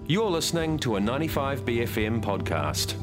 You're listening to a 95BFM podcast.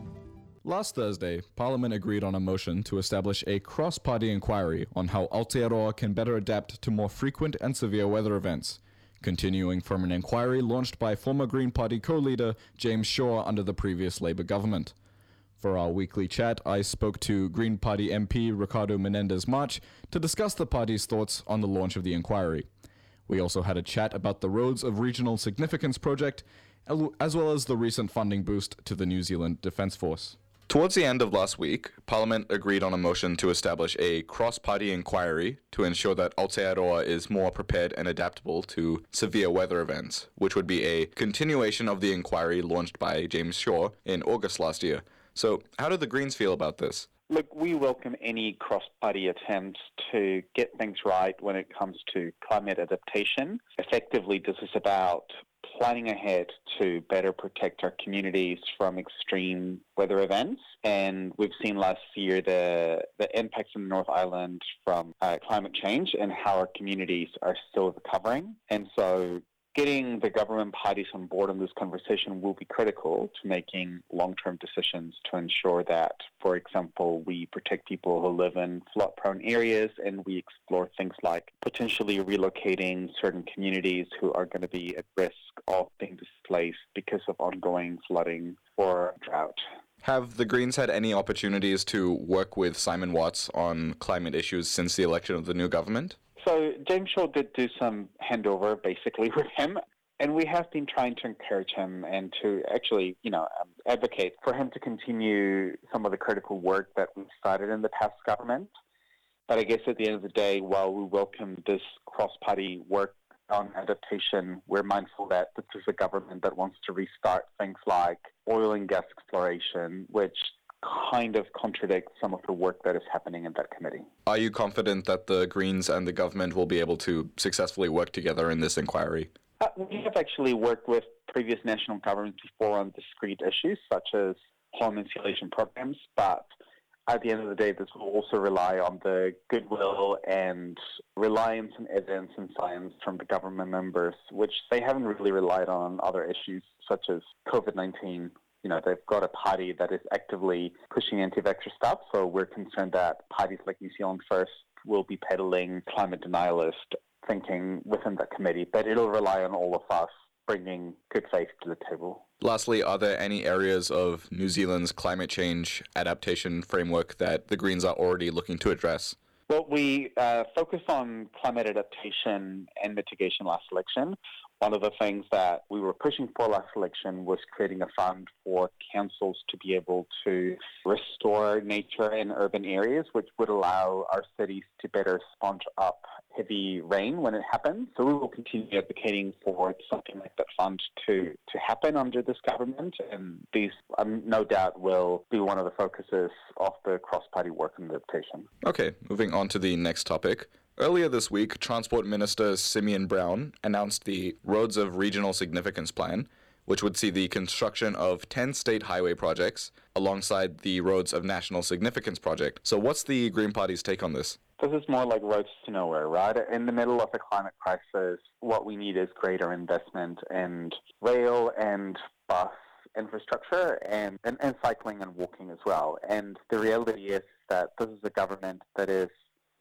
Last Thursday, Parliament agreed on a motion to establish a cross-party inquiry on how Aotearoa can better adapt to more frequent and severe weather events, continuing from an inquiry launched by former Green Party co-leader James Shaw under the previous Labour government. For our weekly chat, I spoke to Green Party MP Ricardo Menendez-March to discuss the party's thoughts on the launch of the inquiry. We also had a chat about the Roads of Regional Significance project, as well as the recent funding boost to the New Zealand Defence Force. Towards the end of last week, Parliament agreed on a motion to establish a cross-party inquiry to ensure that Aotearoa is more prepared and adaptable to severe weather events, which would be a continuation of the inquiry launched by James Shaw in August last year. So, how do the Greens feel about this? Look, we welcome any cross-party attempts to get things right when it comes to climate adaptation. Effectively, this is about planning ahead to better protect our communities from extreme weather events. And we've seen last year the impacts in the North Island from climate change and how our communities are still recovering. And so getting the government parties on board in this conversation will be critical to making long-term decisions to ensure that, for example, we protect people who live in flood-prone areas and we explore things like potentially relocating certain communities who are going to be at risk of being displaced because of ongoing flooding or drought. Have the Greens had any opportunities to work with Simon Watts on climate issues since the election of the new government? So James Shaw did do some handover basically with him, and we have been trying to encourage him and to actually, advocate for him to continue some of the critical work that we started in the past government. But I guess at the end of the day, while we welcome this cross-party work on adaptation, we're mindful that this is a government that wants to restart things like oil and gas exploration, which kind of contradicts some of the work that is happening in that committee. Are you confident that the Greens and the government will be able to successfully work together in this inquiry? We have actually worked with previous national governments before on discrete issues such as home insulation programs, but at the end of the day, this will also rely on the goodwill and reliance on evidence and science from the government members, which they haven't really relied on other issues such as COVID-19. They've got a party that is actively pushing anti-vaxxer stuff, so we're concerned that parties like New Zealand First will be peddling climate denialist thinking within that committee, but it'll rely on all of us bringing good faith to the table. Lastly, are there any areas of New Zealand's climate change adaptation framework that the Greens are already looking to address? Well, we focused on climate adaptation and mitigation last election. One of the things that we were pushing for last election was creating a fund for councils to be able to restore nature in urban areas, which would allow our cities to better sponge up heavy rain when it happens. So we will continue advocating for something like that fund to happen under this government, and these no doubt will be one of the focuses of the cross-party work on adaptation. Okay, moving on to the next topic. Earlier this week, Transport Minister Simeon Brown announced the Roads of Regional Significance plan, which would see the construction of 10 state highway projects alongside the Roads of National Significance project. So what's the Green Party's take on this? This is more like roads to nowhere, right? In the middle of a climate crisis, what we need is greater investment in rail and bus infrastructure and cycling and walking as well. And the reality is that this is a government that is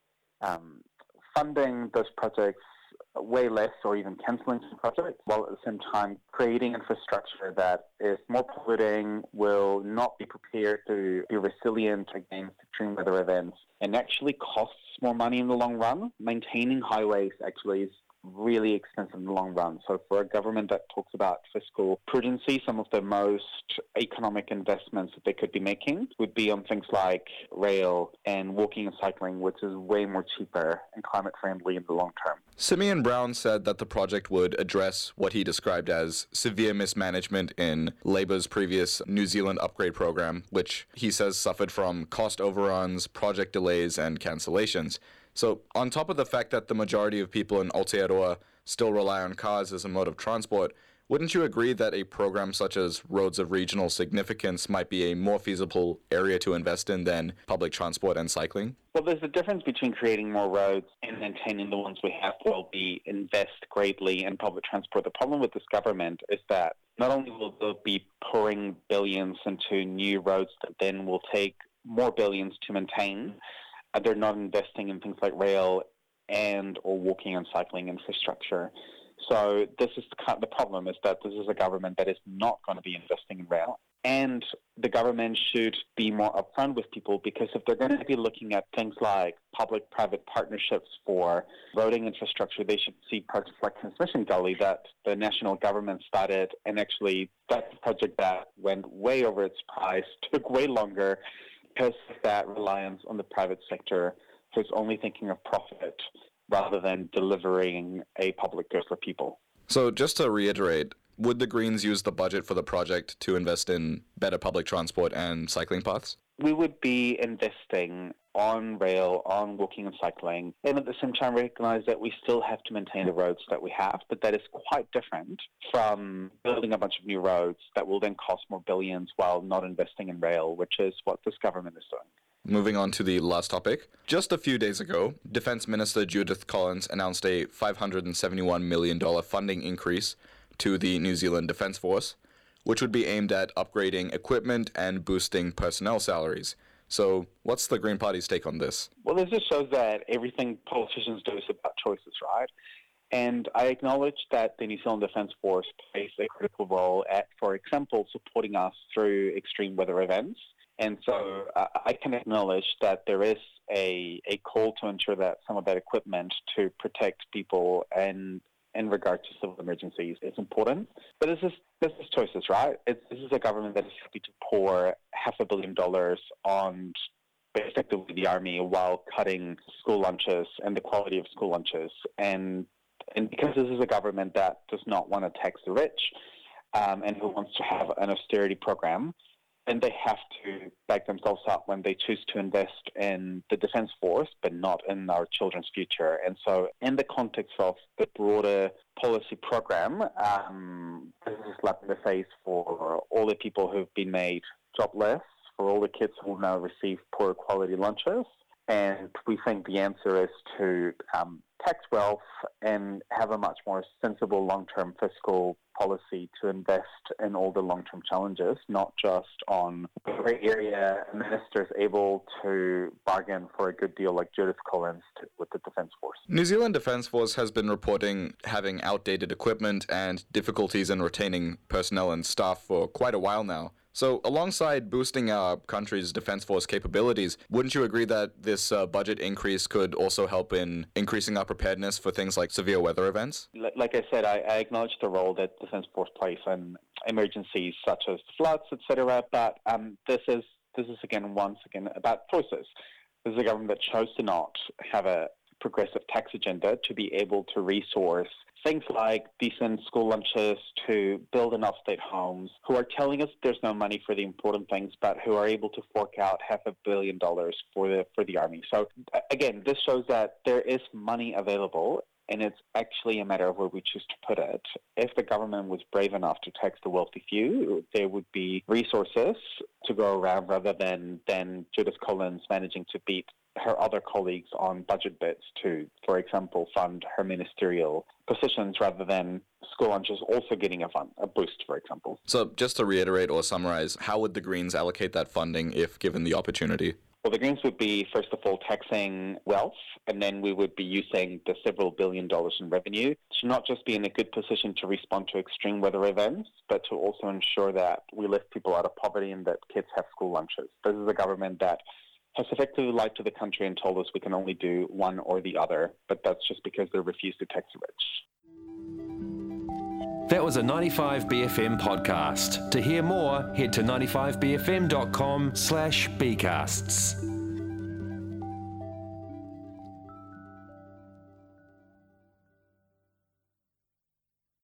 funding those projects way less or even cancelling some projects, while at the same time creating infrastructure that is more polluting, will not be prepared to be resilient against extreme weather events, and actually costs more money in the long run. Maintaining highways actually is really expensive in the long run. So for a government that talks about fiscal prudency, some of the most economic investments that they could be making would be on things like rail and walking and cycling, which is way more cheaper and climate friendly in the long term. Simeon Brown said that the project would address what he described as severe mismanagement in Labour's previous New Zealand upgrade program, which he says suffered from cost overruns, project delays, and cancellations. So on top of the fact that the majority of people in Aotearoa still rely on cars as a mode of transport, Wouldn't you agree that a program such as roads of regional significance might be a more feasible area to invest in than public transport and cycling? Well, there's a difference between creating more roads and maintaining the ones we have while we invest greatly in public transport. The problem with this government is that not only will they be pouring billions into new roads that then will take more billions to maintain, they're not investing in things like rail and or walking and cycling infrastructure. So this is the problem, is that this is a government that is not going to be investing in rail. And the government should be more upfront with people, because if they're going to be looking at things like public-private partnerships for roading infrastructure, they should see projects like Transmission Gully that the national government started, and actually that's a project that went way over its price, took way longer because of that reliance on the private sector who's only thinking of profit rather than delivering a public good for people. So just to reiterate, would the Greens use the budget for the project to invest in better public transport and cycling paths? We would be investing on rail, on walking and cycling, and at the same time recognize that we still have to maintain the roads that we have, but that is quite different from building a bunch of new roads that will then cost more billions while not investing in rail, which is what this government is doing. Moving on to the last topic. Just a few days ago, Defence Minister Judith Collins announced a $571 million funding increase to the New Zealand Defence Force, which would be aimed at upgrading equipment and boosting personnel salaries. So what's the Green Party's take on this? Well, this just shows that everything politicians do is about choices, right? And I acknowledge that the New Zealand Defence Force plays a critical role at, for example, supporting us through extreme weather events. And so I can acknowledge that there is a call to ensure that some of that equipment to protect people and in regard to civil emergencies is important. But this is choices, right? This is a government that is happy to pour $500 million on effectively the army while cutting school lunches and the quality of school lunches. And because this is a government that does not want to tax the rich and who wants to have an austerity program, and they have to back themselves up when they choose to invest in the Defence Force, but not in our children's future. And so in the context of the broader policy program, this is a slap in the face for all the people who've been made jobless, for all the kids who will now receive poor quality lunches. And we think the answer is to tax wealth and have a much more sensible long-term fiscal policy to invest in all the long-term challenges, not just on the grey area ministers able to bargain for a good deal like Judith Collins with the Defence Force. New Zealand Defence Force has been reporting having outdated equipment and difficulties in retaining personnel and staff for quite a while now. So alongside boosting our country's Defence Force capabilities, wouldn't you agree that this budget increase could also help in increasing our preparedness for things like severe weather events? Like I said, I acknowledge the role that Defence Force plays in emergencies such as floods, etc. But this is once again about choices. This is a government that chose to not have a progressive tax agenda to be able to resource things like decent school lunches, to build enough state homes, who are telling us there's no money for the important things, but who are able to fork out $500 million for the army. So again, this shows that there is money available, and it's actually a matter of where we choose to put it. If the government was brave enough to tax the wealthy few, there would be resources to go around rather than Judith Collins managing to beat her other colleagues on budget bits to, for example, fund her ministerial positions rather than school lunches also getting a boost, for example. So just to reiterate or summarize, how would the Greens allocate that funding if given the opportunity? Well, the Greens would be, first of all, taxing wealth, and then we would be using the several $billion in revenue to not just be in a good position to respond to extreme weather events, but to also ensure that we lift people out of poverty and that kids have school lunches. This is a government that has effectively lied to the country and told us we can only do one or the other, but that's just because they refuse to tax the rich. That was a 95BFM podcast. To hear more, head to 95bfm.com/bcasts.